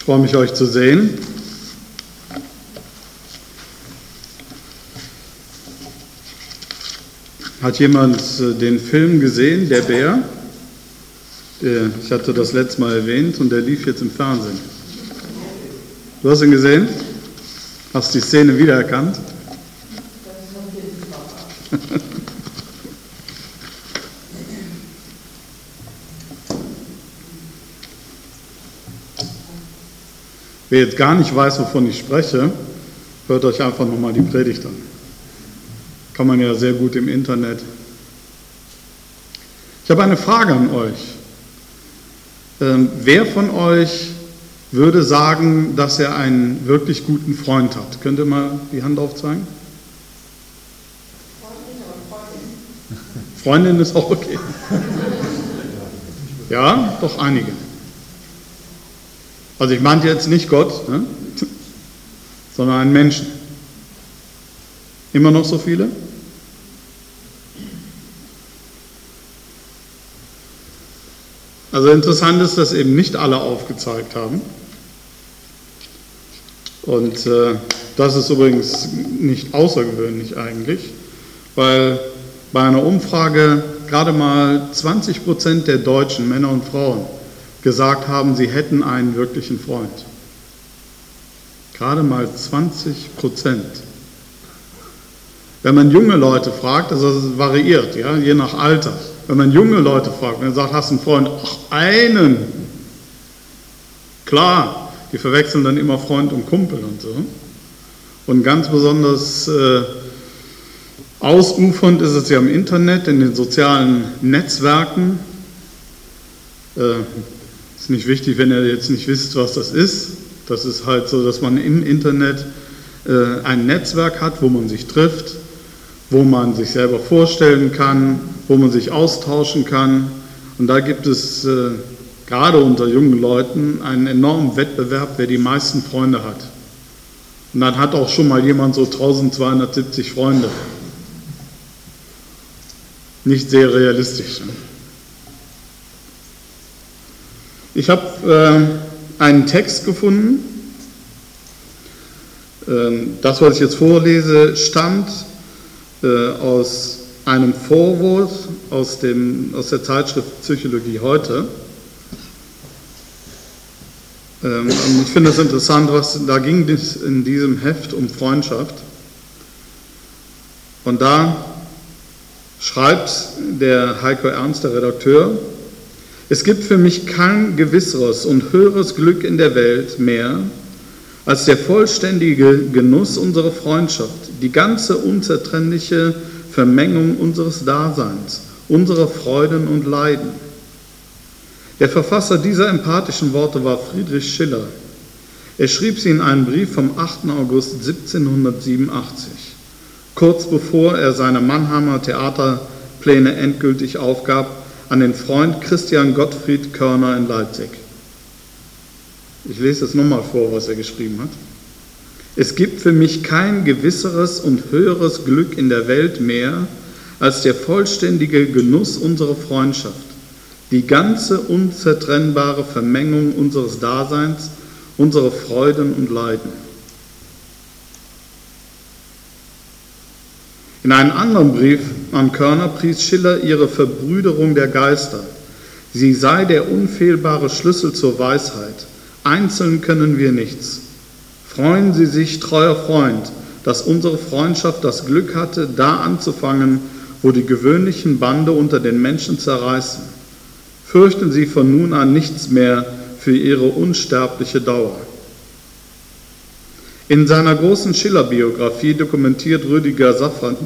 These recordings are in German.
Ich freue mich, euch zu sehen. Hat jemand den Film gesehen, Der Bär? Ich hatte das letzte Mal erwähnt und der lief jetzt im Fernsehen. Du hast ihn gesehen? Hast die Szene wiedererkannt? Wer jetzt gar nicht weiß, wovon ich spreche, hört euch einfach nochmal die Predigt an. Kann man ja sehr gut im Internet. Ich habe eine Frage an euch. Wer von euch würde sagen, dass er einen wirklich guten Freund hat? Könnt ihr mal die Hand aufzeigen? Freundin ist auch okay. Ja, doch einige. Also ich meinte jetzt nicht Gott, ne? Sondern einen Menschen. Immer noch so viele? Also interessant ist, dass eben nicht alle aufgezeigt haben. Und das ist übrigens nicht außergewöhnlich eigentlich, weil bei einer Umfrage gerade mal 20% der Deutschen, Männer und Frauen, gesagt haben, sie hätten einen wirklichen Freund. Gerade mal 20%. Wenn man junge Leute fragt, also es variiert, ja, je nach Alter. Wenn man junge Leute fragt, wenn man sagt, hast du einen Freund? Ach, einen. Klar, die verwechseln dann immer Freund und Kumpel und so. Und ganz besonders ausufernd ist es ja im Internet, in den sozialen Netzwerken. Ist nicht wichtig, wenn ihr jetzt nicht wisst, was das ist. Das ist halt so, dass man im Internet ein Netzwerk hat, wo man sich trifft, wo man sich selber vorstellen kann, wo man sich austauschen kann. Und da gibt es gerade unter jungen Leuten einen enormen Wettbewerb, wer die meisten Freunde hat. Und dann hat auch schon mal jemand so 1270 Freunde. Nicht sehr realistisch. Ich habe einen Text gefunden. Das, was ich jetzt vorlese, stammt aus einem Vorwort aus der Zeitschrift Psychologie heute. Und ich finde es interessant, da ging es in diesem Heft um Freundschaft. Und da schreibt der Heiko Ernst, der Redakteur: Es gibt für mich kein gewisseres und höheres Glück in der Welt mehr, als der vollständige Genuss unserer Freundschaft, die ganze unzertrennliche Vermengung unseres Daseins, unserer Freuden und Leiden. Der Verfasser dieser empathischen Worte war Friedrich Schiller. Er schrieb sie in einem Brief vom 8. August 1787, kurz bevor er seine Mannheimer Theaterpläne endgültig aufgab an den Freund Christian Gottfried Körner in Leipzig. Ich lese es nochmal vor, was er geschrieben hat. Es gibt für mich kein gewisseres und höheres Glück in der Welt mehr, als der vollständige Genuss unserer Freundschaft, die ganze unzertrennbare Vermengung unseres Daseins, unsere Freuden und Leiden. In einem anderen Brief an Körner pries Schiller ihre Verbrüderung der Geister. Sie sei der unfehlbare Schlüssel zur Weisheit. Einzeln können wir nichts. Freuen Sie sich, treuer Freund, dass unsere Freundschaft das Glück hatte, da anzufangen, wo die gewöhnlichen Bande unter den Menschen zerreißen. Fürchten Sie von nun an nichts mehr für Ihre unsterbliche Dauer. In seiner großen Schiller-Biografie dokumentiert Rüdiger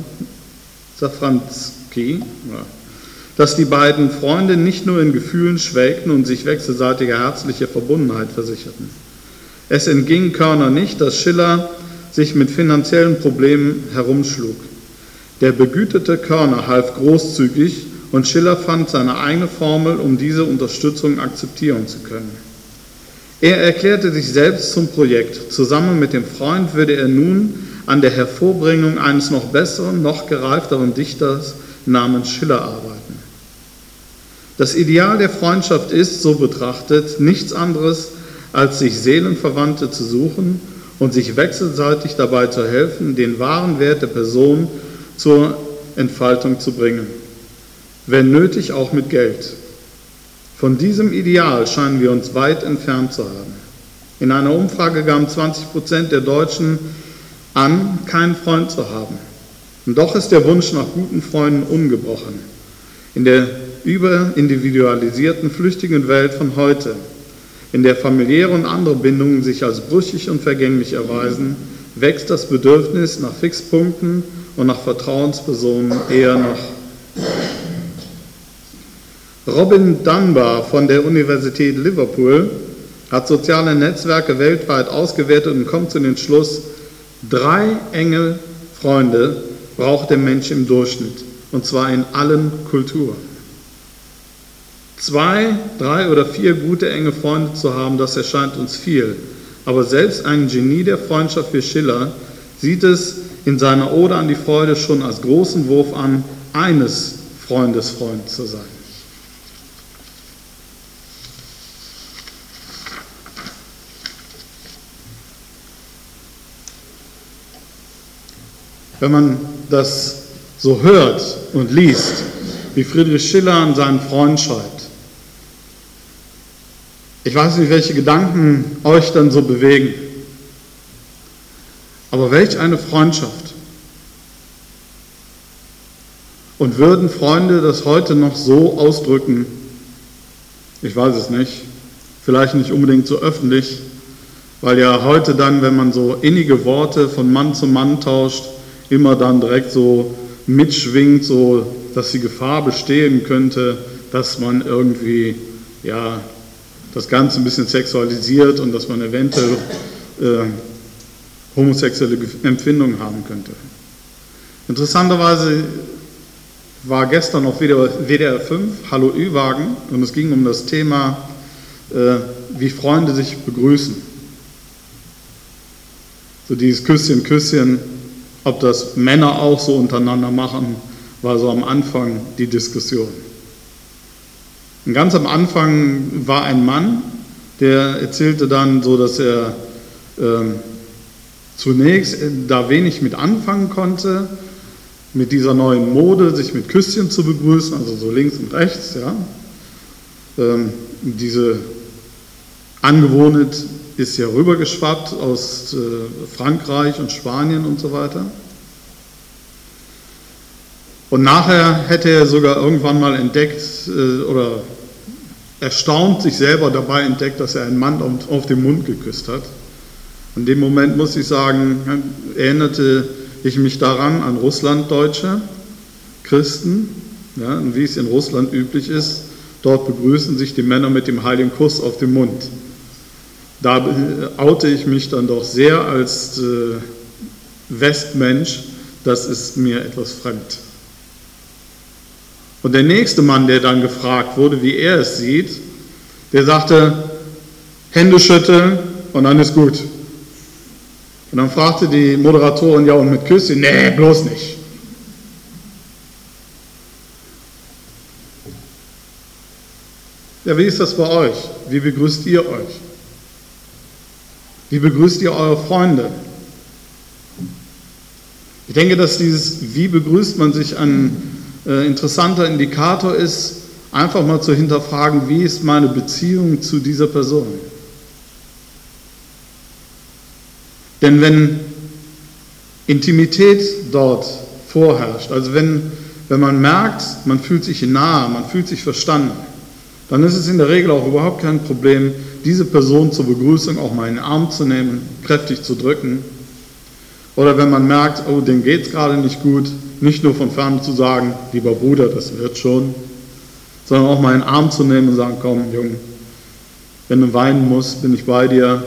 Safranski, dass die beiden Freunde nicht nur in Gefühlen schwelgten und sich wechselseitiger herzliche Verbundenheit versicherten. Es entging Körner nicht, dass Schiller sich mit finanziellen Problemen herumschlug. Der begüterte Körner half großzügig und Schiller fand seine eigene Formel, um diese Unterstützung akzeptieren zu können. Er erklärte sich selbst zum Projekt. Zusammen mit dem Freund würde er nun an der Hervorbringung eines noch besseren, noch gereifteren Dichters namens Schiller arbeiten. Das Ideal der Freundschaft ist, so betrachtet, nichts anderes als sich Seelenverwandte zu suchen und sich wechselseitig dabei zu helfen, den wahren Wert der Person zur Entfaltung zu bringen, wenn nötig auch mit Geld. Von diesem Ideal scheinen wir uns weit entfernt zu haben. In einer Umfrage gaben 20% der Deutschen an, keinen Freund zu haben. Und doch ist der Wunsch nach guten Freunden ungebrochen. In der überindividualisierten, flüchtigen Welt von heute, in der familiäre und andere Bindungen sich als brüchig und vergänglich erweisen, wächst das Bedürfnis nach Fixpunkten und nach Vertrauenspersonen eher noch. Robin Dunbar von der Universität Liverpool hat soziale Netzwerke weltweit ausgewertet und kommt zu dem Schluss, 3 enge Freunde braucht der Mensch im Durchschnitt, und zwar in allen Kulturen. 2, 3 oder 4 gute enge Freunde zu haben, das erscheint uns viel. Aber selbst ein Genie der Freundschaft wie Schiller sieht es in seiner Ode an die Freude schon als großen Wurf an, eines Freundes Freund zu sein. Wenn man das so hört und liest, wie Friedrich Schiller an seinen Freund schreibt, ich weiß nicht, welche Gedanken euch dann so bewegen, aber welch eine Freundschaft. Und würden Freunde das heute noch so ausdrücken? Ich weiß es nicht, vielleicht nicht unbedingt so öffentlich, weil ja heute dann, wenn man so innige Worte von Mann zu Mann tauscht, immer dann direkt so mitschwingt, so dass die Gefahr bestehen könnte, dass man irgendwie ja das Ganze ein bisschen sexualisiert und dass man eventuell homosexuelle Empfindungen haben könnte. Interessanterweise war gestern auf WDR 5 Hallo Ü-Wagen und es ging um das Thema, wie Freunde sich begrüßen. So dieses Küsschen, Küsschen, ob das Männer auch so untereinander machen, war so am Anfang die Diskussion. Und ganz am Anfang war ein Mann, der erzählte dann so, dass er zunächst da wenig mit anfangen konnte, mit dieser neuen Mode, sich mit Küsschen zu begrüßen, also so links und rechts, ja. Diese Angewohnheit ist ja rübergeschwappt aus Frankreich und Spanien und so weiter. Und nachher hätte er sogar irgendwann mal entdeckt oder erstaunt sich selber dabei entdeckt, dass er einen Mann auf den Mund geküsst hat. In dem Moment, muss ich sagen, erinnerte ich mich daran an Russlanddeutsche, Christen, ja, und wie es in Russland üblich ist, dort begrüßen sich die Männer mit dem heiligen Kuss auf den Mund. Da oute ich mich dann doch sehr als Westmensch, das ist mir etwas fremd. Und der nächste Mann, der dann gefragt wurde, wie er es sieht, der sagte, Hände schütteln und dann ist gut. Und dann fragte die Moderatorin, ja und mit Küsschen? Nee, bloß nicht. Ja, wie ist das bei euch? Wie begrüßt ihr euch? Wie begrüßt ihr eure Freunde? Ich denke, dass dieses Wie begrüßt man sich ein interessanter Indikator ist, einfach mal zu hinterfragen, wie ist meine Beziehung zu dieser Person? Denn wenn Intimität dort vorherrscht, also wenn man merkt, man fühlt sich nahe, man fühlt sich verstanden, dann ist es in der Regel auch überhaupt kein Problem, diese Person zur Begrüßung auch mal in den Arm zu nehmen, kräftig zu drücken. Oder wenn man merkt, oh, dem geht es gerade nicht gut, nicht nur von fern zu sagen, lieber Bruder, das wird schon, sondern auch mal in den Arm zu nehmen und sagen, komm, Junge, wenn du weinen musst, bin ich bei dir.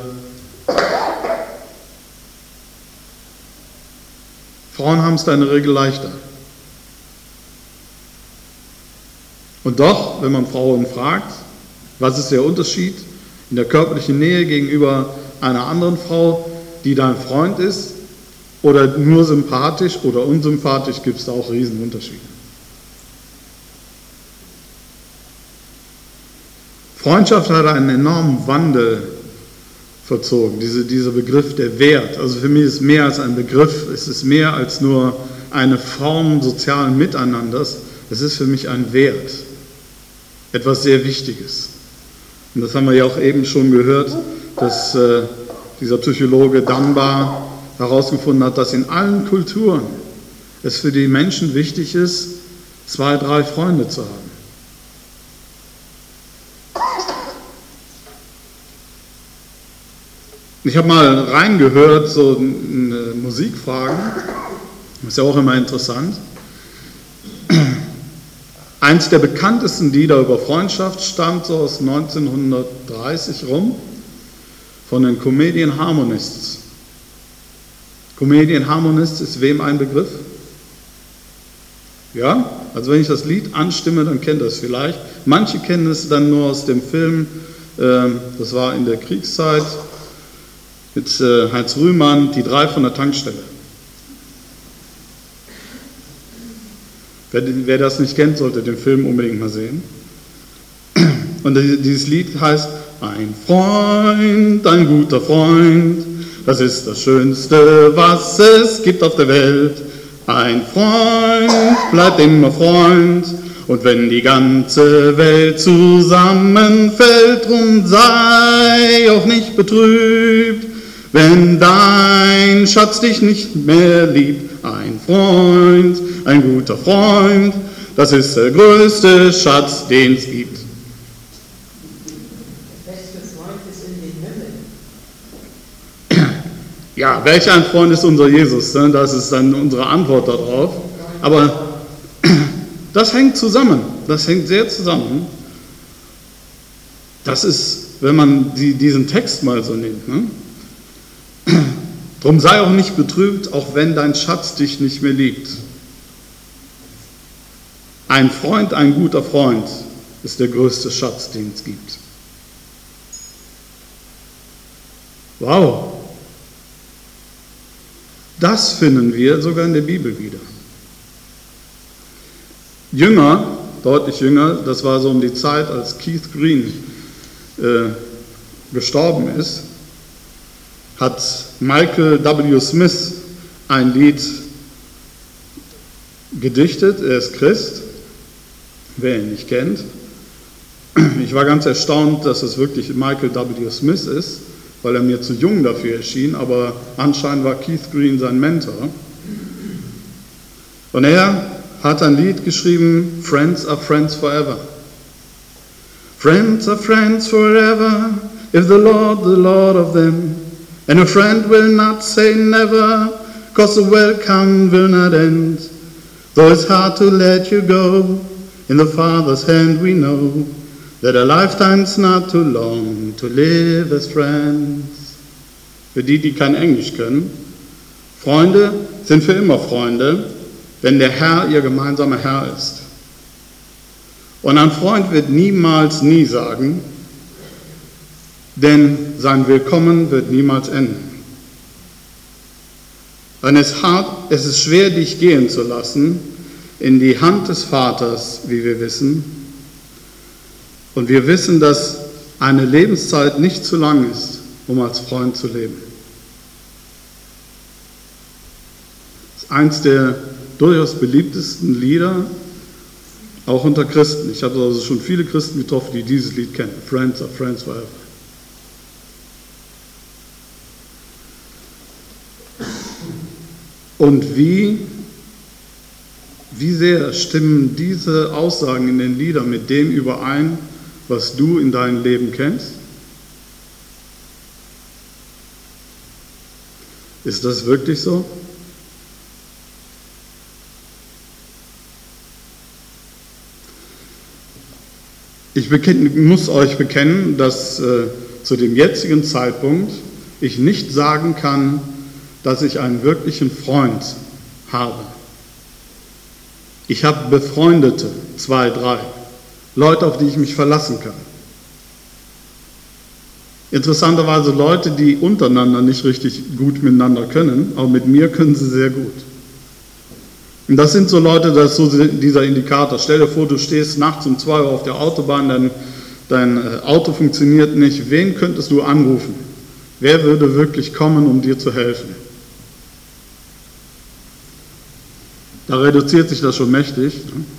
Frauen haben es da in der Regel leichter. Und doch, wenn man Frauen fragt, was ist der Unterschied in der körperlichen Nähe gegenüber einer anderen Frau, die dein Freund ist, oder nur sympathisch oder unsympathisch, gibt es da auch Riesenunterschiede. Freundschaft hat einen enormen Wandel vollzogen. Dieser Begriff der Wert, also für mich ist es mehr als ein Begriff, es ist mehr als nur eine Form sozialen Miteinanders, es ist für mich ein Wert, etwas sehr Wichtiges. Und das haben wir ja auch eben schon gehört, dass dieser Psychologe Dunbar herausgefunden hat, dass in allen Kulturen es für die Menschen wichtig ist, 2, 3 Freunde zu haben. Ich habe mal reingehört, so in Musikfragen, das ist ja auch immer interessant. Eins der bekanntesten Lieder über Freundschaft stammt so aus 1930 rum von den Comedian Harmonists. Comedian Harmonists ist wem ein Begriff? Ja, also wenn ich das Lied anstimme, dann kennt ihr es vielleicht. Manche kennen es dann nur aus dem Film, das war in der Kriegszeit, mit Heinz Rühmann, die 3 von der Tankstelle. Wer das nicht kennt, sollte den Film unbedingt mal sehen. Und dieses Lied heißt: Ein Freund, ein guter Freund, das ist das Schönste, was es gibt auf der Welt. Ein Freund bleibt immer Freund, und wenn die ganze Welt zusammenfällt, drum sei auch nicht betrübt, wenn dein Schatz dich nicht mehr liebt. Ein Freund, ein guter Freund, das ist der größte Schatz, den es gibt. Der beste Freund ist in den Himmel. Ja, welch ein Freund ist unser Jesus? Ne? Das ist dann unsere Antwort darauf. Aber das hängt zusammen, das hängt sehr zusammen. Das ist, wenn man diesen Text mal so nimmt, ne? Drum sei auch nicht betrübt, auch wenn dein Schatz dich nicht mehr liebt. Ein Freund, ein guter Freund ist der größte Schatz, den es gibt. Wow! Das finden wir sogar in der Bibel wieder. Jünger, deutlich jünger, das war so um die Zeit, als Keith Green gestorben ist, hat Michael W. Smith ein Lied gedichtet. Er ist Christ, wer ihn nicht kennt. Ich war ganz erstaunt, dass es wirklich Michael W. Smith ist, weil er mir zu jung dafür erschien, aber anscheinend war Keith Green sein Mentor. Und er hat ein Lied geschrieben, Friends are friends forever. Friends are friends forever, if the Lord of them. And a friend will not say never, 'cause the welcome will not end. Though it's hard to let you go, in the Father's hand we know that a lifetime's not too long to live as friends. Für die kein Englisch können, Freunde sind für immer Freunde, wenn der Herr ihr gemeinsamer Herr ist. Und ein Freund wird niemals nie sagen, denn sein Willkommen wird niemals enden. Und es ist schwer, dich gehen zu lassen in die Hand des Vaters, wie wir wissen. Und wir wissen, dass eine Lebenszeit nicht zu lang ist, um als Freund zu leben. Das ist eins der durchaus beliebtesten Lieder, auch unter Christen. Ich habe also schon viele Christen getroffen, die dieses Lied kennen. Friends are friends forever. Und wie sehr stimmen diese Aussagen in den Liedern mit dem überein, was du in deinem Leben kennst? Ist das wirklich so? Ich muss euch bekennen, dass zu dem jetzigen Zeitpunkt ich nicht sagen kann, dass ich einen wirklichen Freund habe. Ich habe Befreundete, 2, 3, Leute, auf die ich mich verlassen kann. Interessanterweise Leute, die untereinander nicht richtig gut miteinander können, aber mit mir können sie sehr gut. Und das sind so Leute, das ist so dieser Indikator. Stell dir vor, du stehst nachts um 2 Uhr auf der Autobahn, dein Auto funktioniert nicht. Wen könntest du anrufen? Wer würde wirklich kommen, um dir zu helfen? Da reduziert sich das schon mächtig.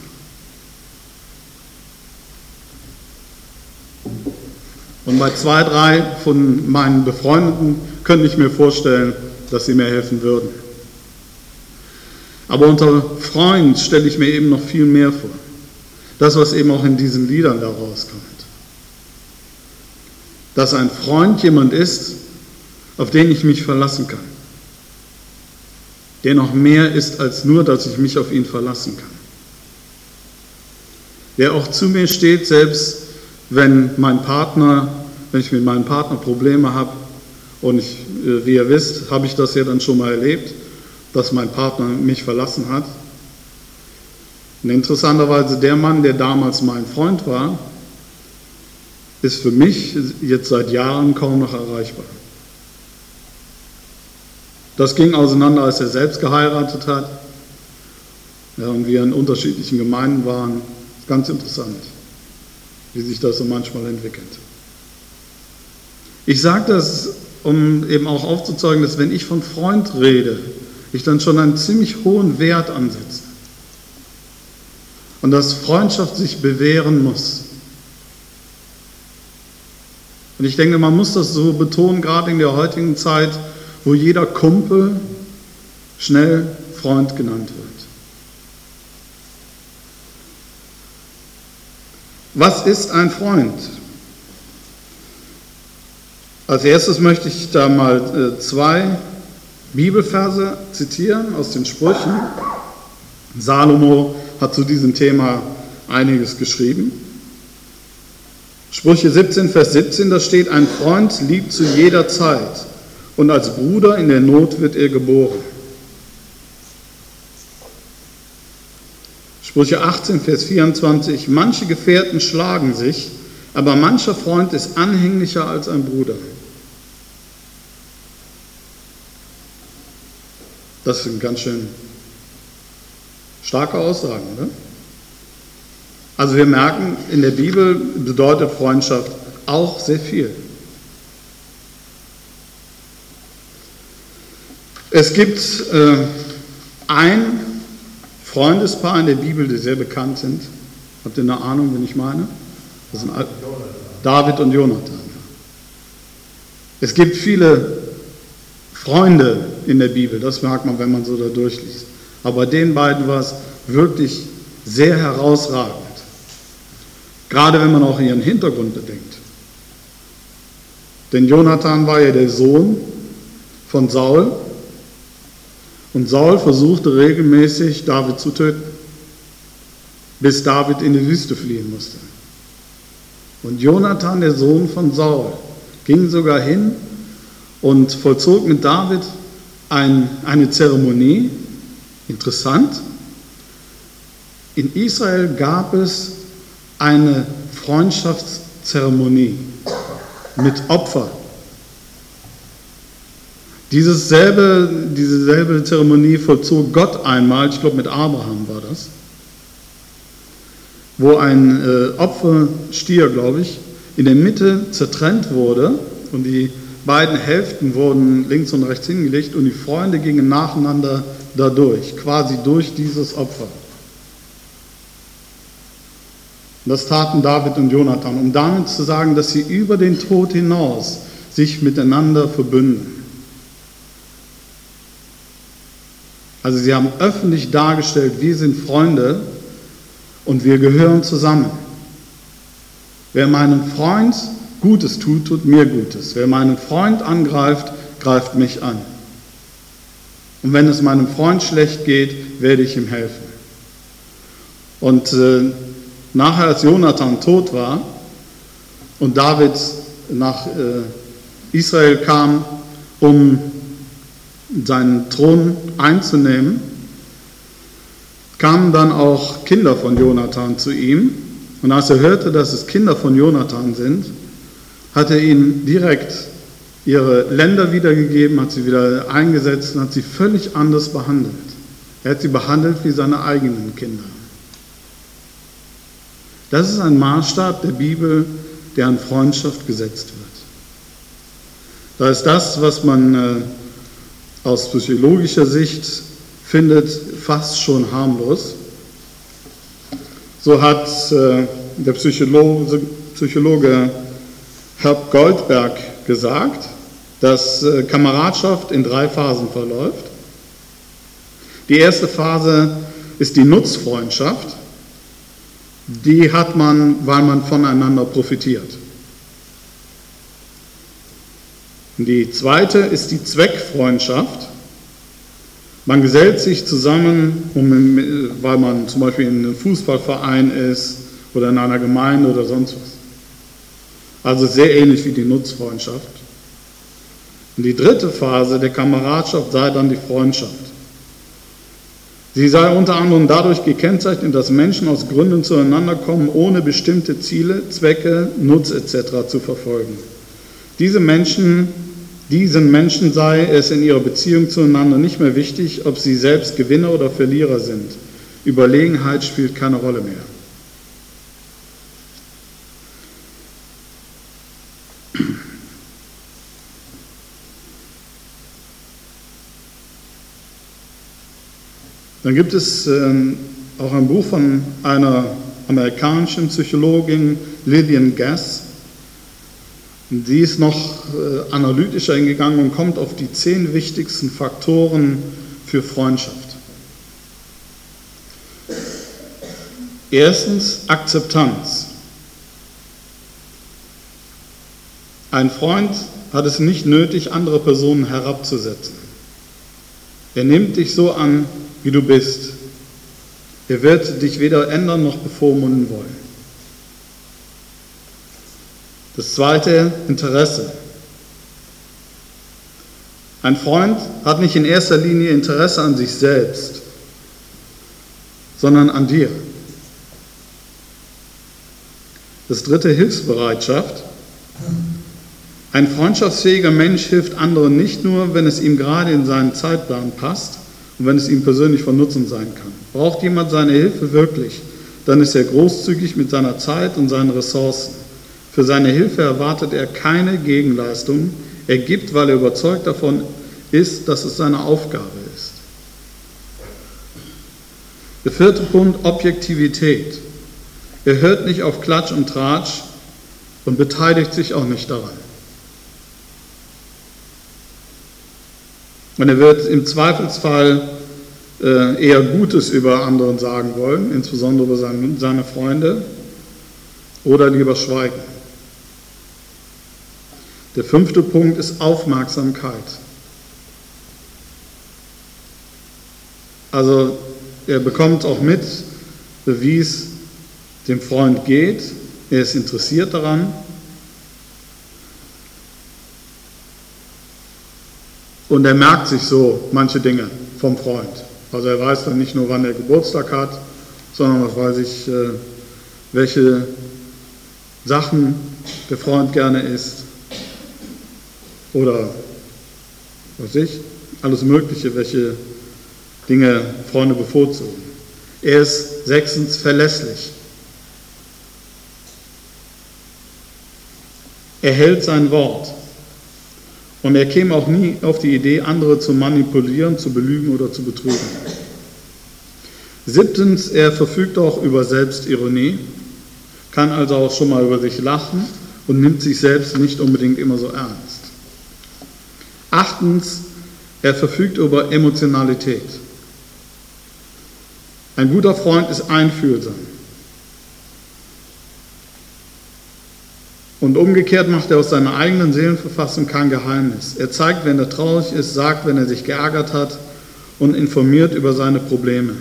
Und bei 2, 3 von meinen Befreundeten könnte ich mir vorstellen, dass sie mir helfen würden. Aber unter Freund stelle ich mir eben noch viel mehr vor. Das, was eben auch in diesen Liedern da rauskommt. Dass ein Freund jemand ist, auf den ich mich verlassen kann. Der noch mehr ist als nur, dass ich mich auf ihn verlassen kann. Der auch zu mir steht, selbst wenn ich mit meinem Partner Probleme habe. Und wie ihr wisst, habe ich das ja dann schon mal erlebt, dass mein Partner mich verlassen hat. Und interessanterweise der Mann, der damals mein Freund war, ist für mich jetzt seit Jahren kaum noch erreichbar. Das ging auseinander, als er selbst geheiratet hat, ja, und wir in unterschiedlichen Gemeinden waren. Ganz interessant, wie sich das so manchmal entwickelt. Ich sage das, um eben auch aufzuzeigen, dass wenn ich von Freund rede, ich dann schon einen ziemlich hohen Wert ansetze. Und dass Freundschaft sich bewähren muss. Und ich denke, man muss das so betonen, gerade in der heutigen Zeit, wo jeder Kumpel schnell Freund genannt wird. Was ist ein Freund? Als erstes möchte ich da mal 2 Bibelverse zitieren aus den Sprüchen. Salomo hat zu diesem Thema einiges geschrieben. Sprüche 17, Vers 17, da steht, ein Freund liebt zu jeder Zeit und als Bruder in der Not wird er geboren. Sprüche 18, Vers 24, manche Gefährten schlagen sich, aber mancher Freund ist anhänglicher als ein Bruder. Das sind ganz schön starke Aussagen, oder? Also wir merken, in der Bibel bedeutet Freundschaft auch sehr viel. Es gibt ein Freundespaar in der Bibel, die sehr bekannt sind. Habt ihr eine Ahnung, wen ich meine? Das sind David und Jonathan. Es gibt viele Freunde in der Bibel, das merkt man, wenn man so da durchliest. Aber bei den beiden war es wirklich sehr herausragend. Gerade wenn man auch ihren Hintergrund bedenkt. Denn Jonathan war ja der Sohn von Saul und Saul versuchte regelmäßig, David zu töten, bis David in die Wüste fliehen musste. Und Jonathan, der Sohn von Saul, ging sogar hin und vollzog mit David eine Zeremonie. Interessant. In Israel gab es eine Freundschaftszeremonie mit Opfer. Dieselbe Zeremonie vollzog Gott einmal, ich glaube mit Abraham war das, wo ein Opferstier, glaube ich, in der Mitte zertrennt wurde und die beiden Hälften wurden links und rechts hingelegt und die Freunde gingen nacheinander dadurch, quasi durch dieses Opfer. Das taten David und Jonathan, um damit zu sagen, dass sie über den Tod hinaus sich miteinander verbünden. Also sie haben öffentlich dargestellt, wir sind Freunde und wir gehören zusammen. Wer meinem Freund Gutes tut, tut mir Gutes. Wer meinen Freund angreift, greift mich an. Und wenn es meinem Freund schlecht geht, werde ich ihm helfen. Und nachher, als Jonathan tot war und David nach Israel kam, um seinen Thron einzunehmen, kamen dann auch Kinder von Jonathan zu ihm. Und als er hörte, dass es Kinder von Jonathan sind, hat er ihnen direkt ihre Länder wiedergegeben, hat sie wieder eingesetzt und hat sie völlig anders behandelt. Er hat sie behandelt wie seine eigenen Kinder. Das ist ein Maßstab der Bibel, der an Freundschaft gesetzt wird. Da ist das, was man aus psychologischer Sicht findet, fast schon harmlos. So hat der Psychologe Herb Goldberg gesagt, dass Kameradschaft in 3 Phasen verläuft. Die erste Phase ist die Nutzfreundschaft. Die hat man, weil man voneinander profitiert. Die zweite ist die Zweckfreundschaft. Man gesellt sich zusammen, weil man zum Beispiel in einem Fußballverein ist oder in einer Gemeinde oder sonst was. Also sehr ähnlich wie die Nutzfreundschaft. Und die dritte Phase der Kameradschaft sei dann die Freundschaft. Sie sei unter anderem dadurch gekennzeichnet, dass Menschen aus Gründen zueinander kommen, ohne bestimmte Ziele, Zwecke, Nutz etc. zu verfolgen. Diesen Menschen sei es in ihrer Beziehung zueinander nicht mehr wichtig, ob sie selbst Gewinner oder Verlierer sind. Überlegenheit spielt keine Rolle mehr. Dann gibt es auch ein Buch von einer amerikanischen Psychologin, Lillian Gass. Die ist noch analytischer hingegangen und kommt auf die 10 wichtigsten Faktoren für Freundschaft. Erstens, Akzeptanz. Ein Freund hat es nicht nötig, andere Personen herabzusetzen. Er nimmt dich so an, wie du bist. Er wird dich weder ändern noch bevormunden wollen. Das zweite, Interesse. Ein Freund hat nicht in erster Linie Interesse an sich selbst, sondern an dir. Das dritte, Hilfsbereitschaft. Ein freundschaftsfähiger Mensch hilft anderen nicht nur, wenn es ihm gerade in seinen Zeitplan passt und wenn es ihm persönlich von Nutzen sein kann. Braucht jemand seine Hilfe wirklich, dann ist er großzügig mit seiner Zeit und seinen Ressourcen. Für seine Hilfe erwartet er keine Gegenleistung. Er gibt, weil er überzeugt davon ist, dass es seine Aufgabe ist. Der vierte Punkt, Objektivität. Er hört nicht auf Klatsch und Tratsch und beteiligt sich auch nicht daran. Und er wird im Zweifelsfall eher Gutes über anderen sagen wollen, insbesondere über seine Freunde, oder lieber schweigen. Der fünfte Punkt ist Aufmerksamkeit. Also er bekommt auch mit, wie es dem Freund geht. Er ist interessiert daran. Und er merkt sich so manche Dinge vom Freund. Also er weiß dann nicht nur, wann er Geburtstag hat, sondern was weiß ich, welche Sachen der Freund gerne isst. Oder, was weiß ich, alles Mögliche, welche Dinge Freunde bevorzugen. Er ist 6. verlässlich. Er hält sein Wort. Und er käme auch nie auf die Idee, andere zu manipulieren, zu belügen oder zu betrügen. 7. er verfügt auch über Selbstironie, kann also auch schon mal über sich lachen und nimmt sich selbst nicht unbedingt immer so ernst. 8. er verfügt über Emotionalität. Ein guter Freund ist einfühlsam. Und umgekehrt macht er aus seiner eigenen Seelenverfassung kein Geheimnis. Er zeigt, wenn er traurig ist, sagt, wenn er sich geärgert hat und informiert über seine Probleme.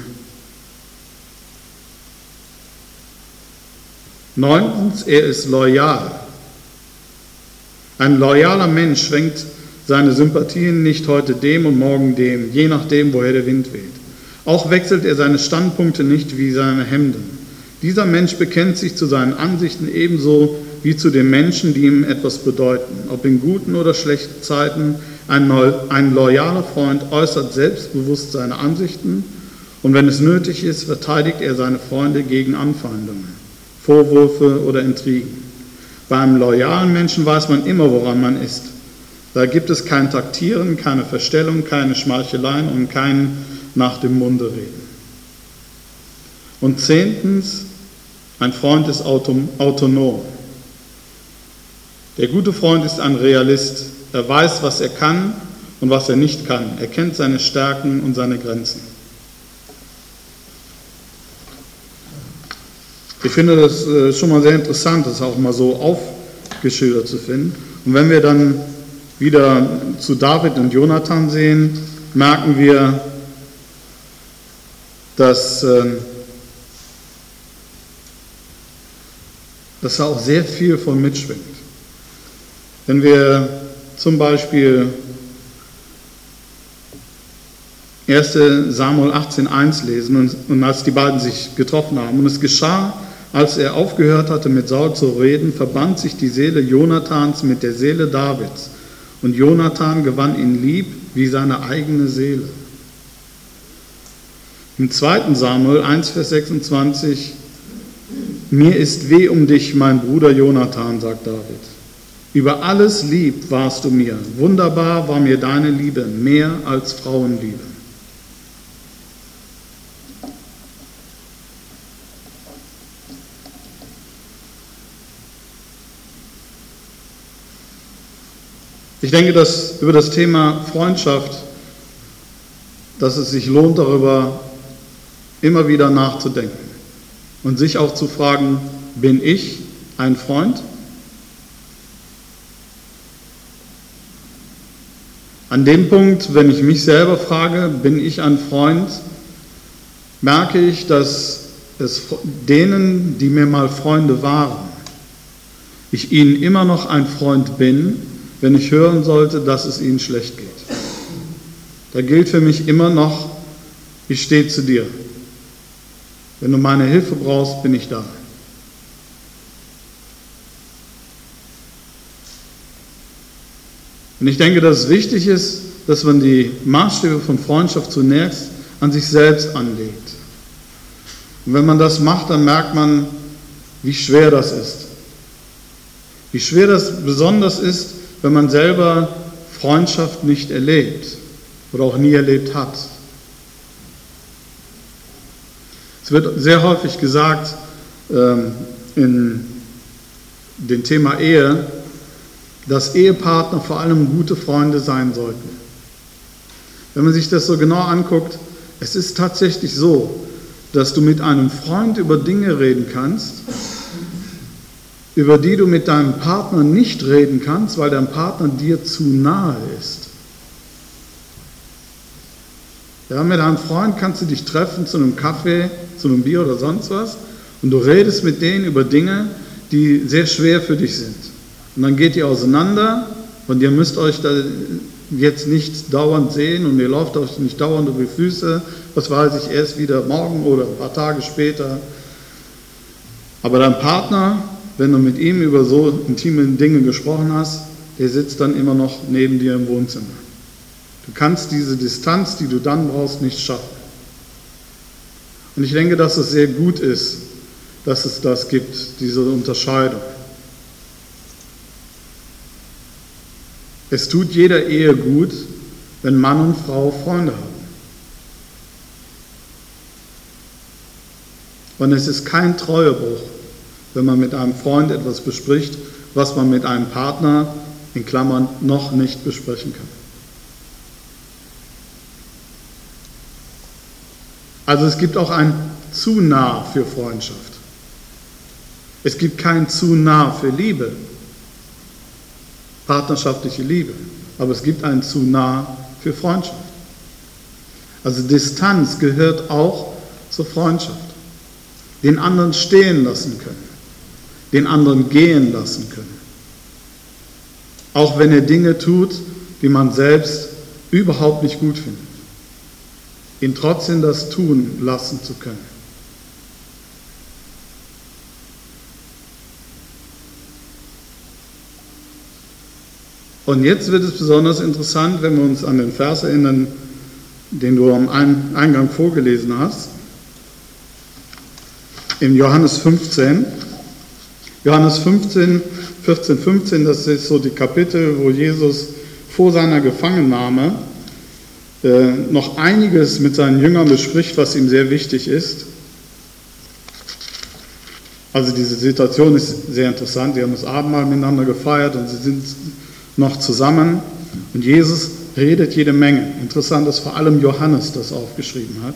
9. er ist loyal. Ein loyaler Mensch schwenkt seine Sympathien nicht heute dem und morgen dem, je nachdem, woher der Wind weht. Auch wechselt er seine Standpunkte nicht wie seine Hemden. Dieser Mensch bekennt sich zu seinen Ansichten ebenso wie zu den Menschen, die ihm etwas bedeuten. Ob in guten oder schlechten Zeiten, ein loyaler Freund äußert selbstbewusst seine Ansichten und wenn es nötig ist, verteidigt er seine Freunde gegen Anfeindungen, Vorwürfe oder Intrigen. Bei einem loyalen Menschen weiß man immer, woran man ist. Da gibt es kein Taktieren, keine Verstellung, keine Schmeicheleien und kein nach dem Munde reden. Und 10. Ein Freund ist autonom. Der gute Freund ist ein Realist. Er weiß, was er kann und was er nicht kann. Er kennt seine Stärken und seine Grenzen. Ich finde das schon mal sehr interessant, das auch mal so aufgeschildert zu finden. Und wenn wir dann wieder zu David und Jonathan sehen, merken wir, dass da auch sehr viel von mitschwingt. Wenn wir zum Beispiel 1. Samuel 18,1 lesen und als die beiden sich getroffen haben, und es geschah, als er aufgehört hatte, mit Saul zu reden, verband sich die Seele Jonathans mit der Seele Davids. Und Jonathan gewann ihn lieb wie seine eigene Seele. Im 2. Samuel 1, Vers 26, mir ist weh um dich, mein Bruder Jonathan, sagt David. Über alles lieb warst du mir. Wunderbar war mir deine Liebe, mehr als Frauenliebe. Ich denke, dass über das Thema Freundschaft, dass es sich lohnt, darüber immer wieder nachzudenken und sich auch zu fragen, bin ich ein Freund? An dem Punkt, wenn ich mich selber frage, bin ich ein Freund, merke ich, dass es denen, die mir mal Freunde waren, ich ihnen immer noch ein Freund bin, wenn ich hören sollte, dass es ihnen schlecht geht. Da gilt für mich immer noch, ich stehe zu dir. Wenn du meine Hilfe brauchst, bin ich da. Und ich denke, dass es wichtig ist, dass man die Maßstäbe von Freundschaft zunächst an sich selbst anlegt. Und wenn man das macht, dann merkt man, wie schwer das ist. Wie schwer das besonders ist, wenn man selber Freundschaft nicht erlebt oder auch nie erlebt hat. Es wird sehr häufig gesagt in dem Thema Ehe, dass Ehepartner vor allem gute Freunde sein sollten. Wenn man sich das so genau anguckt, es ist tatsächlich so, dass du mit einem Freund über Dinge reden kannst, über die du mit deinem Partner nicht reden kannst, weil dein Partner dir zu nahe ist. Ja, mit einem Freund kannst du dich treffen zu einem Kaffee, zu einem Bier oder sonst was und du redest mit denen über Dinge, die sehr schwer für dich sind. Und dann geht ihr auseinander und ihr müsst euch da jetzt nicht dauernd sehen und ihr lauft euch nicht dauernd über die Füße, was weiß ich, erst wieder morgen oder ein paar Tage später. Aber dein Partner, wenn du mit ihm über so intime Dinge gesprochen hast, der sitzt dann immer noch neben dir im Wohnzimmer. Du kannst diese Distanz, die du dann brauchst, nicht schaffen. Und ich denke, dass es sehr gut ist, dass es das gibt, diese Unterscheidung. Es tut jeder Ehe gut, wenn Mann und Frau Freunde haben. Und es ist kein Treuebruch, wenn man mit einem Freund etwas bespricht, was man mit einem Partner, in Klammern, noch nicht besprechen kann. Also es gibt auch ein zu nah für Freundschaft. Es gibt kein zu nah für Liebe, partnerschaftliche Liebe, aber es gibt ein zu nah für Freundschaft. Also Distanz gehört auch zur Freundschaft. Den anderen stehen lassen können, den anderen gehen lassen können. Auch wenn er Dinge tut, die man selbst überhaupt nicht gut findet. Ihn trotzdem das tun lassen zu können. Und jetzt wird es besonders interessant, wenn wir uns an den Vers erinnern, den du am Eingang vorgelesen hast. In Johannes 15. Johannes 15, 14, 15, das ist so die Kapitel, wo Jesus vor seiner Gefangennahme noch einiges mit seinen Jüngern bespricht, was ihm sehr wichtig ist. Also diese Situation ist sehr interessant. Sie haben das Abendmahl miteinander gefeiert und sie sind noch zusammen. Und Jesus redet jede Menge. Interessant ist vor allem Johannes das aufgeschrieben hat.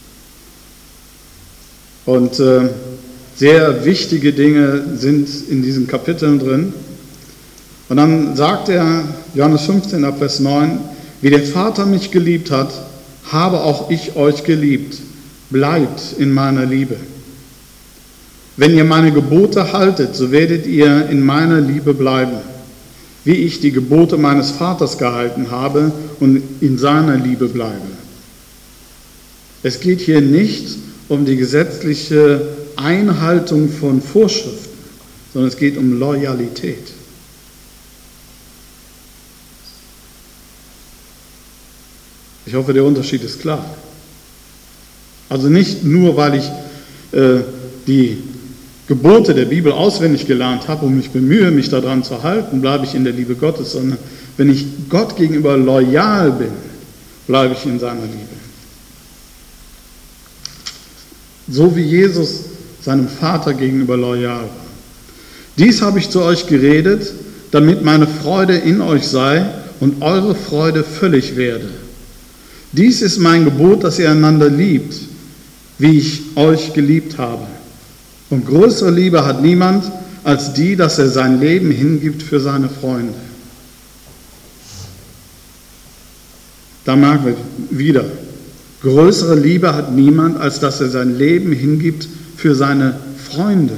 Und sehr wichtige Dinge sind in diesen Kapiteln drin. Und dann sagt er, Johannes 15, ab Vers 9, wie der Vater mich geliebt hat, habe auch ich euch geliebt. Bleibt in meiner Liebe. Wenn ihr meine Gebote haltet, so werdet ihr in meiner Liebe bleiben, wie ich die Gebote meines Vaters gehalten habe und in seiner Liebe bleibe. Es geht hier nicht um die gesetzliche Einhaltung von Vorschriften, sondern es geht um Loyalität. Ich hoffe, der Unterschied ist klar. Also nicht nur, weil ich die Gebote der Bibel auswendig gelernt habe und mich bemühe, mich daran zu halten, bleibe ich in der Liebe Gottes, sondern wenn ich Gott gegenüber loyal bin, bleibe ich in seiner Liebe. So wie Jesus seinem Vater gegenüber loyal war. Dies habe ich zu euch geredet, damit meine Freude in euch sei und eure Freude völlig werde. Dies ist mein Gebot, dass ihr einander liebt, wie ich euch geliebt habe. Und größere Liebe hat niemand als die, dass er sein Leben hingibt für seine Freunde. Da merken wir wieder, größere Liebe hat niemand, als dass er sein Leben hingibt für seine Freunde.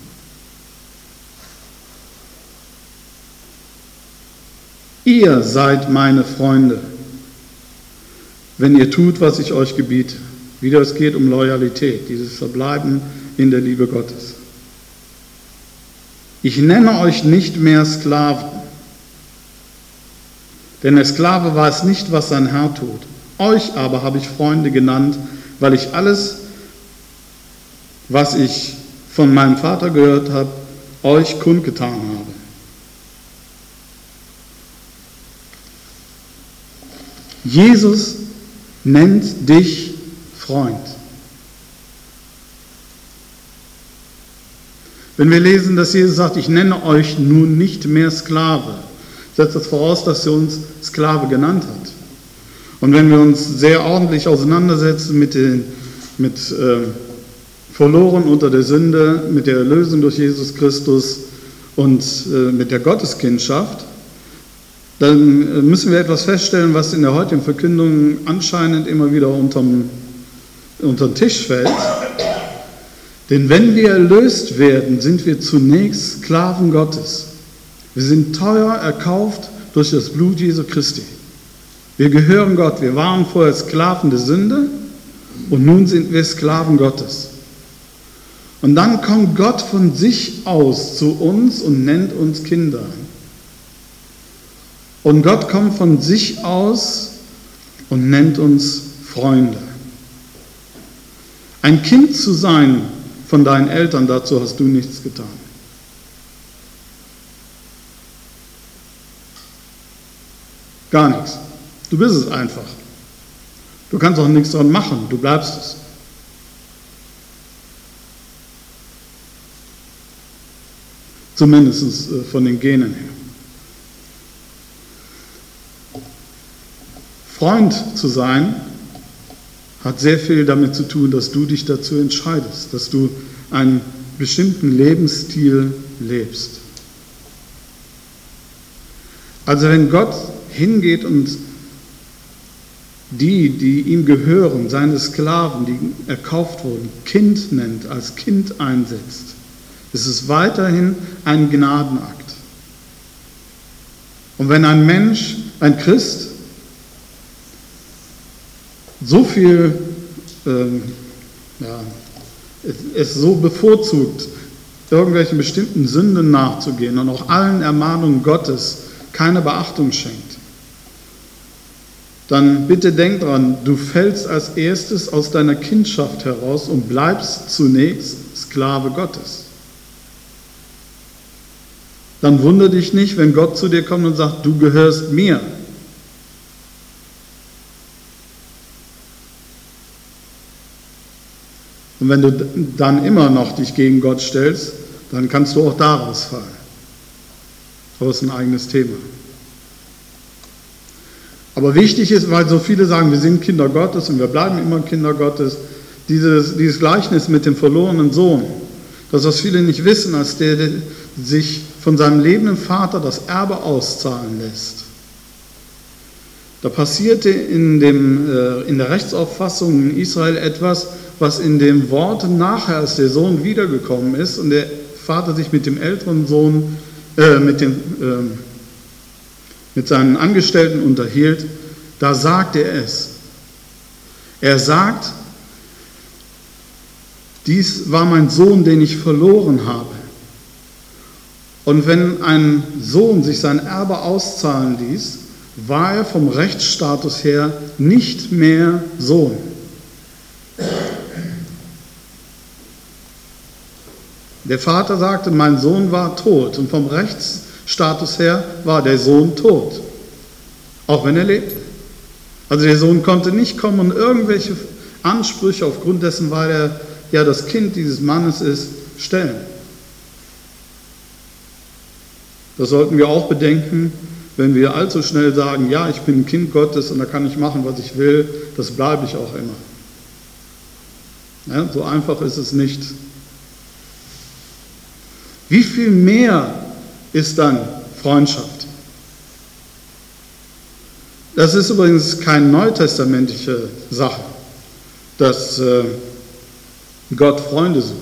Ihr seid meine Freunde, wenn ihr tut, was ich euch gebiete. Wieder, es geht um Loyalität, dieses Verbleiben in der Liebe Gottes. Ich nenne euch nicht mehr Sklaven, denn der Sklave weiß nicht, was sein Herr tut. Euch aber habe ich Freunde genannt, weil ich alles, was ich von meinem Vater gehört habe, euch kundgetan habe. Jesus nennt dich Freund. Wenn wir lesen, dass Jesus sagt, ich nenne euch nun nicht mehr Sklave, setzt das voraus, dass er uns Sklave genannt hat. Und wenn wir uns sehr ordentlich auseinandersetzen mit verloren unter der Sünde, mit der Erlösung durch Jesus Christus und mit der Gotteskindschaft, dann müssen wir etwas feststellen, was in der heutigen Verkündung anscheinend immer wieder unter den Tisch fällt. Denn wenn wir erlöst werden, sind wir zunächst Sklaven Gottes. Wir sind teuer erkauft durch das Blut Jesu Christi. Wir gehören Gott. Wir waren vorher Sklaven der Sünde und nun sind wir Sklaven Gottes. Und dann kommt Gott von sich aus zu uns und nennt uns Kinder. Und Gott kommt von sich aus und nennt uns Freunde. Ein Kind zu sein von deinen Eltern, dazu hast du nichts getan. Gar nichts. Du bist es einfach. Du kannst auch nichts dran machen, du bleibst es. Zumindest von den Genen her. Freund zu sein hat sehr viel damit zu tun, dass du dich dazu entscheidest, dass du einen bestimmten Lebensstil lebst. Also wenn Gott hingeht und die ihm gehören, seine Sklaven, die erkauft wurden, Kind nennt, als Kind einsetzt, ist es weiterhin ein Gnadenakt. Und wenn ein Mensch, ein Christ, so viel, es so bevorzugt, irgendwelchen bestimmten Sünden nachzugehen und auch allen Ermahnungen Gottes keine Beachtung schenkt, dann bitte denk dran, du fällst als erstes aus deiner Kindschaft heraus und bleibst zunächst Sklave Gottes. Dann wundere dich nicht, wenn Gott zu dir kommt und sagt, du gehörst mir, Und wenn du dann immer noch dich gegen Gott stellst, dann kannst du auch daraus fallen. Aber das ist ein eigenes Thema. Aber wichtig ist, weil so viele sagen, wir sind Kinder Gottes und wir bleiben immer Kinder Gottes, dieses Gleichnis mit dem verlorenen Sohn, das, was viele nicht wissen, als der sich von seinem lebenden Vater das Erbe auszahlen lässt. Da passierte in der Rechtsauffassung in Israel etwas, was in den Worten nachher, als der Sohn wiedergekommen ist und der Vater sich mit dem älteren Sohn, mit seinen Angestellten unterhielt, da sagt er es. Er sagt, dies war mein Sohn, den ich verloren habe. Und wenn ein Sohn sich sein Erbe auszahlen ließ, war er vom Rechtsstatus her nicht mehr Sohn. Der Vater sagte, mein Sohn war tot und vom Rechtsstatus her war der Sohn tot, auch wenn er lebte. Also der Sohn konnte nicht kommen und irgendwelche Ansprüche aufgrund dessen, weil er ja das Kind dieses Mannes ist, stellen. Das sollten wir auch bedenken, wenn wir allzu schnell sagen, ja, ich bin ein Kind Gottes und da kann ich machen, was ich will, das bleibe ich auch immer. Ja, so einfach ist es nicht. Wie viel mehr ist dann Freundschaft? Das ist übrigens keine neutestamentliche Sache, dass Gott Freunde sucht.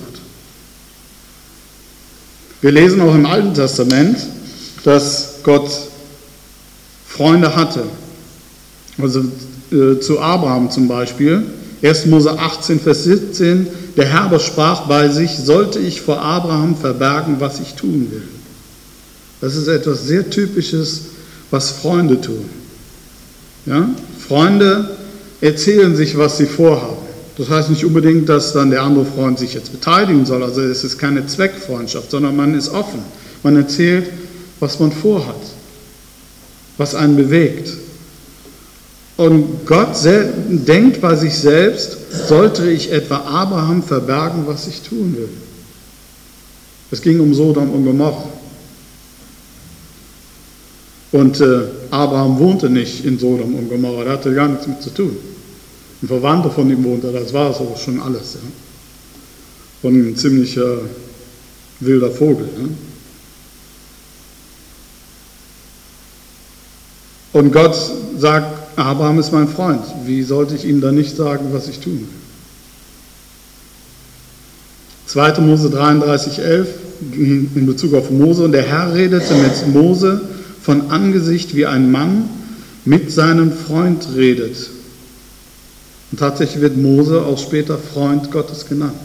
Wir lesen auch im Alten Testament, dass Gott Freunde hatte. Also zu Abraham zum Beispiel, 1. Mose 18, Vers 17, der Herr aber sprach bei sich, sollte ich vor Abraham verbergen, was ich tun will. Das ist etwas sehr Typisches, was Freunde tun. Ja? Freunde erzählen sich, was sie vorhaben. Das heißt nicht unbedingt, dass dann der andere Freund sich jetzt beteiligen soll. Also es ist keine Zweckfreundschaft, sondern man ist offen. Man erzählt, was man vorhat, was einen bewegt. Und Gott denkt bei sich selbst, sollte ich etwa Abraham verbergen, was ich tun will. Es ging um Sodom und Gomorra. Und Abraham wohnte nicht in Sodom und Gomorra, da hatte gar nichts mit zu tun. Ein Verwandter von ihm wohnte, das war so schon alles. Ja. Und ein ziemlicher wilder Vogel. Ja. Und Gott sagt, Abraham ist mein Freund. Wie sollte ich ihm dann nicht sagen, was ich tun will? 2. Mose 33,11 in Bezug auf Mose. Und der Herr redete mit Mose von Angesicht, wie ein Mann mit seinem Freund redet. Und tatsächlich wird Mose auch später Freund Gottes genannt.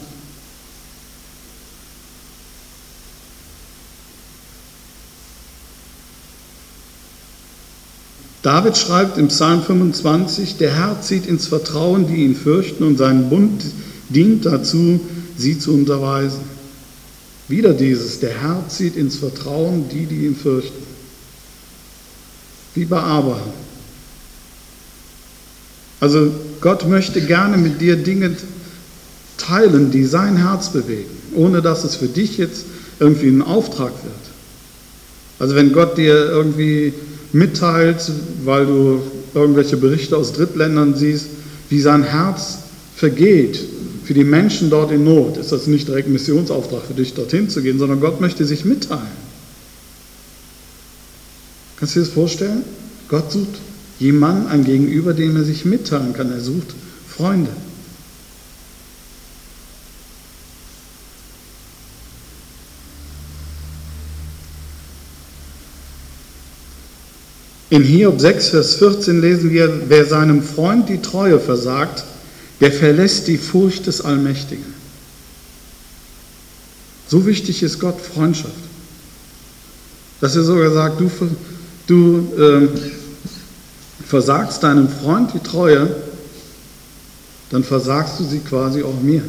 David schreibt im Psalm 25, der Herr zieht ins Vertrauen, die ihn fürchten, und sein Bund dient dazu, sie zu unterweisen. Wieder dieses, der Herr zieht ins Vertrauen, die ihn fürchten. Wie bei Abraham. Also Gott möchte gerne mit dir Dinge teilen, die sein Herz bewegen, ohne dass es für dich jetzt irgendwie ein Auftrag wird. Also wenn Gott dir irgendwie mitteilt, weil du irgendwelche Berichte aus Drittländern siehst, wie sein Herz vergeht für die Menschen dort in Not, ist das nicht direkt ein Missionsauftrag für dich, dorthin zu gehen, sondern Gott möchte sich mitteilen. Kannst du dir das vorstellen? Gott sucht jemanden, ein Gegenüber, dem er sich mitteilen kann. Er sucht Freunde. In Hiob 6, Vers 14 lesen wir, wer seinem Freund die Treue versagt, der verlässt die Furcht des Allmächtigen. So wichtig ist Gott Freundschaft, dass er sogar sagt, du versagst deinem Freund die Treue, dann versagst du sie quasi auch mir.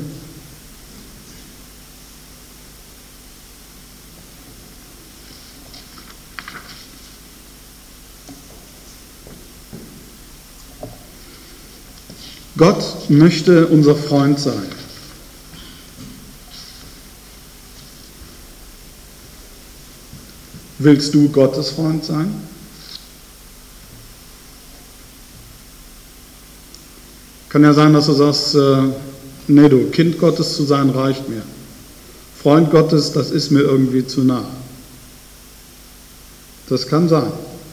Gott möchte unser Freund sein. Willst du Gottes Freund sein? Kann ja sein, dass du sagst, nee, du, Kind Gottes zu sein reicht mir. Freund Gottes, das ist mir irgendwie zu nah. Das kann sein.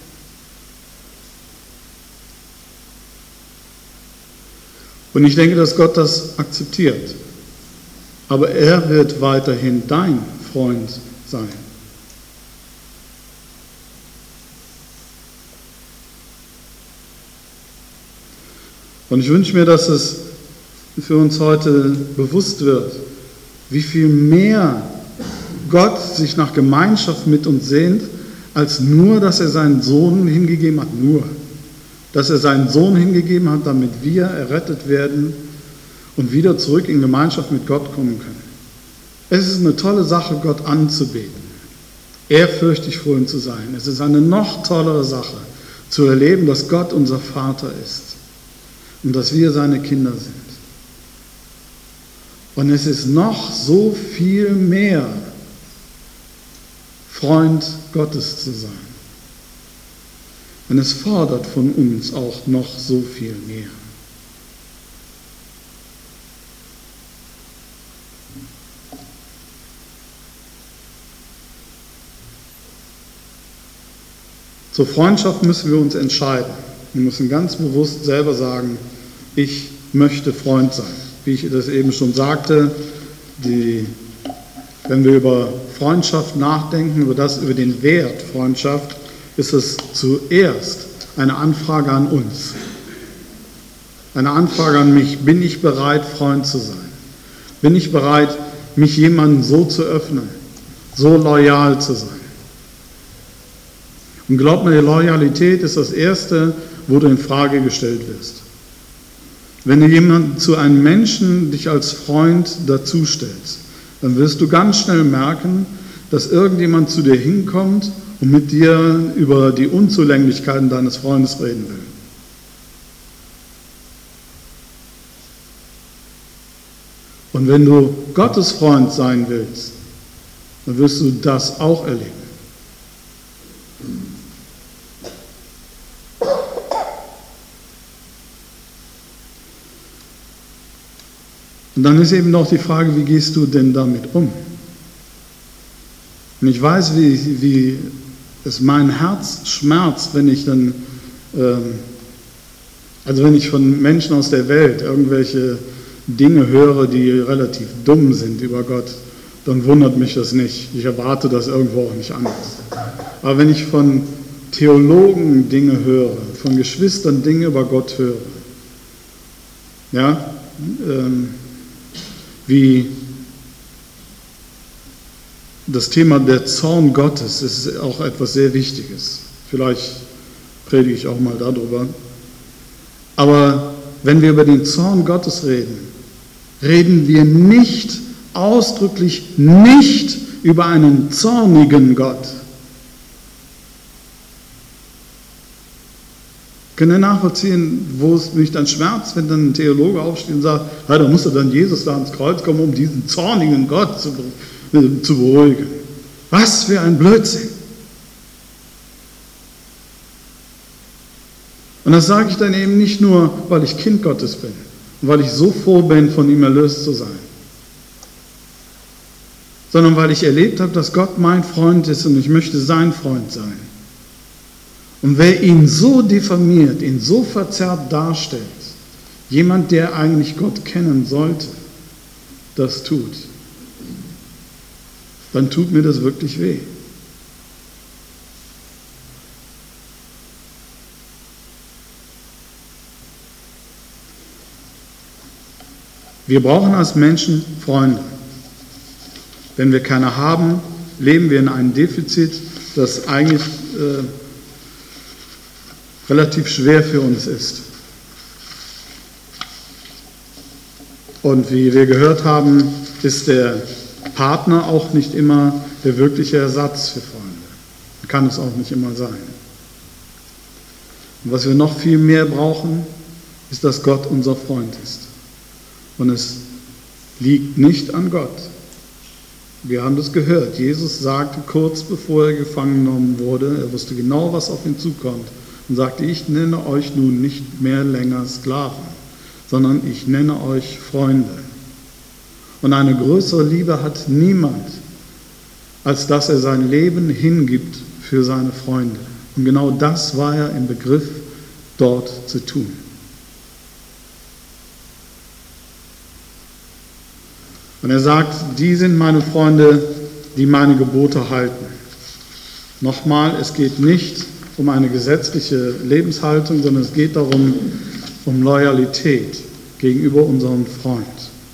Und ich denke, dass Gott das akzeptiert. Aber er wird weiterhin dein Freund sein. Und ich wünsche mir, dass es für uns heute bewusst wird, wie viel mehr Gott sich nach Gemeinschaft mit uns sehnt, als nur, dass er seinen Sohn hingegeben hat, dass er seinen Sohn hingegeben hat, damit wir errettet werden und wieder zurück in Gemeinschaft mit Gott kommen können. Es ist eine tolle Sache, Gott anzubeten, ehrfürchtig vor ihm zu sein. Es ist eine noch tollere Sache, zu erleben, dass Gott unser Vater ist und dass wir seine Kinder sind. Und es ist noch so viel mehr, Freund Gottes zu sein. Und es fordert von uns auch noch so viel mehr. Zur Freundschaft müssen wir uns entscheiden. Wir müssen ganz bewusst selber sagen, ich möchte Freund sein. Wie ich das eben schon sagte, wenn wir über Freundschaft nachdenken, über den Wert Freundschaft, ist es zuerst eine Anfrage an uns. Eine Anfrage an mich. Bin ich bereit, Freund zu sein? Bin ich bereit, mich jemandem so zu öffnen, so loyal zu sein? Und glaubt mir, die Loyalität ist das Erste, wo du in Frage gestellt wirst. Wenn du zu einem Menschen dich als Freund dazustellst, dann wirst du ganz schnell merken, dass irgendjemand zu dir hinkommt und mit dir über die Unzulänglichkeiten deines Freundes reden will. Und wenn du Gottes Freund sein willst, dann wirst du das auch erleben. Und dann ist eben noch die Frage, wie gehst du denn damit um? Und ich weiß, wie es mein Herz schmerzt, wenn ich dann, wenn ich von Menschen aus der Welt irgendwelche Dinge höre, die relativ dumm sind über Gott, dann wundert mich das nicht. Ich erwarte das irgendwo auch nicht anders. Aber wenn ich von Theologen Dinge höre, von Geschwistern Dinge über Gott höre, ja, wie das Thema der Zorn Gottes ist auch etwas sehr Wichtiges. Vielleicht predige ich auch mal darüber. Aber wenn wir über den Zorn Gottes reden, reden wir nicht, ausdrücklich nicht über einen zornigen Gott. Können ihr nachvollziehen, wo es mich dann schmerzt, wenn dann ein Theologe aufsteht und sagt, ja, da muss dann Jesus da ans Kreuz kommen, um diesen zornigen Gott zu beruhigen. Was für ein Blödsinn. Und das sage ich dann eben nicht nur, weil ich Kind Gottes bin und weil ich so froh bin, von ihm erlöst zu sein, sondern weil ich erlebt habe, dass Gott mein Freund ist und ich möchte sein Freund sein. Und wer ihn so diffamiert, ihn so verzerrt darstellt, jemand, der eigentlich Gott kennen sollte, das tut, dann tut mir das wirklich weh. Wir brauchen als Menschen Freunde. Wenn wir keine haben, leben wir in einem Defizit, das eigentlich relativ schwer für uns ist. Und wie wir gehört haben, ist der Partner auch nicht immer der wirkliche Ersatz für Freunde. Kann es auch nicht immer sein. Und was wir noch viel mehr brauchen, ist, dass Gott unser Freund ist. Und es liegt nicht an Gott, Wir haben das gehört. Jesus sagte kurz bevor er gefangen genommen wurde, er wusste genau, was auf ihn zukommt, und sagte, ich nenne euch nun nicht mehr länger Sklaven, sondern ich nenne euch Freunde. Und eine größere Liebe hat niemand, als dass er sein Leben hingibt für seine Freunde. Und genau das war er im Begriff, dort zu tun. Und er sagt, die sind meine Freunde, die meine Gebote halten. Nochmal, es geht nicht um eine gesetzliche Lebenshaltung, sondern es geht darum, um Loyalität gegenüber unserem Freund.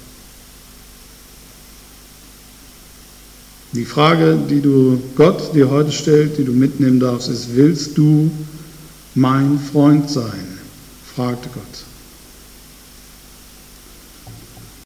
Die Frage, die du Gott dir heute stellt, die du mitnehmen darfst, ist, willst du mein Freund sein? Fragte Gott.